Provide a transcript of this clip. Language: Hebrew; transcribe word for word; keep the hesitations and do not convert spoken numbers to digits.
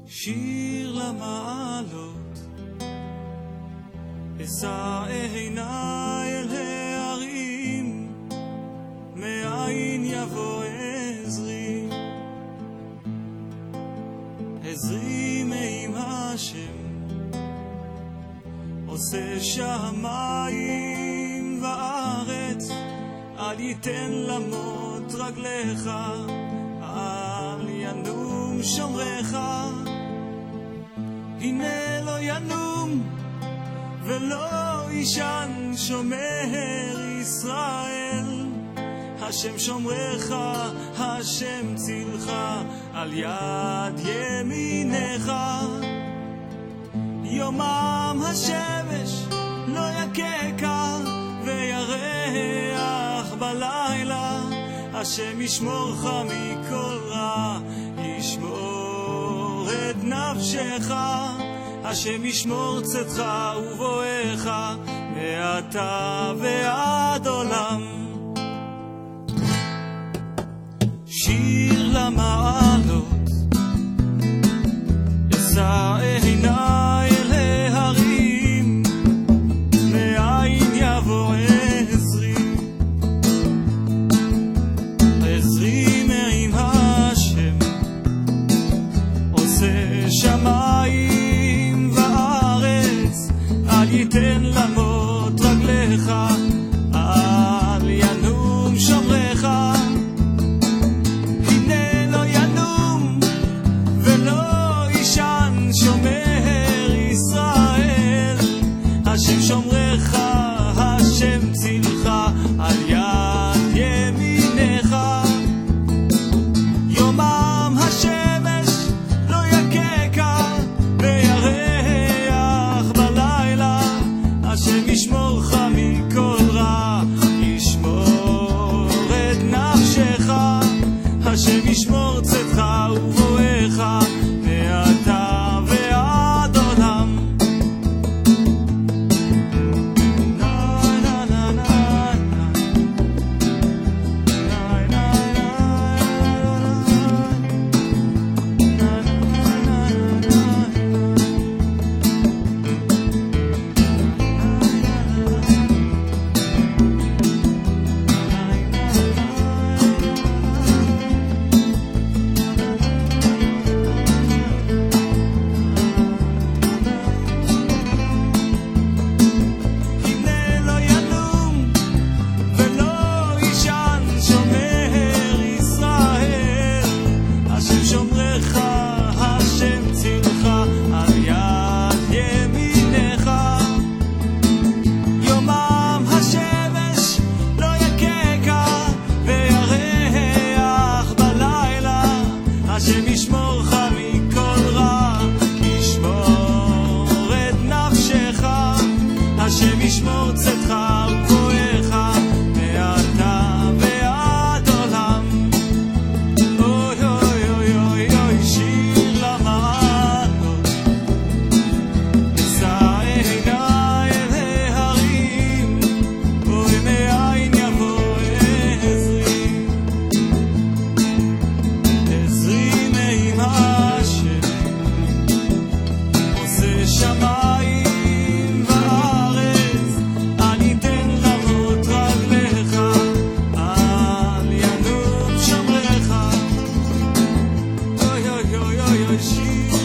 שיר למעלות, אשא עיניי אל ההרים, מאין יבוא עזרי, עזרי מעם השם, עושה שמיים וארץ, אל ייתן למות רגליך, אל ינום שומרך. הנה לא ינום ולא ישן שומר ישראל, השם שומרך, השם צילך, על יד ימינך. יומם השמש לא יקקה וירח בלילה, השם ישמורך מכל רע, ישמור את נפשך, השם ישמור צאתך ובואך מעתה ועד עולם. שיר למעלות, אשא עיניי אל ההרים, מאין יבוא עזרי, עזרי מעם השם, עושה שמיים וארץ, אל ייתן למות רגליך, אל ינום שומרך. הנה לא ינום ולא ישן שומר ישראל, השם שומרך, השם צילך, על יד ימינך. יומם השמש לא יקקה וירח בלילה, השם ישמורך מכל רע, ישמור את נפשך, השם ישמור צאתך ובואך מעתה ועד עולם. השם ישמורך מכל רע, ישמור את נפשך, השם ישמור צאתך ובואך מעתה ועד עולם. אוי אוי אוי אוי אוי, שיר למעלות, אשא עיניי אל ההרים, אוי מאין יבוא עזרי, עזרי מעם השם, עושה שמיים וארץ, אל ייתן למות רגליך, אל ינום שומרך. אוי אוי אוי אוי, שיר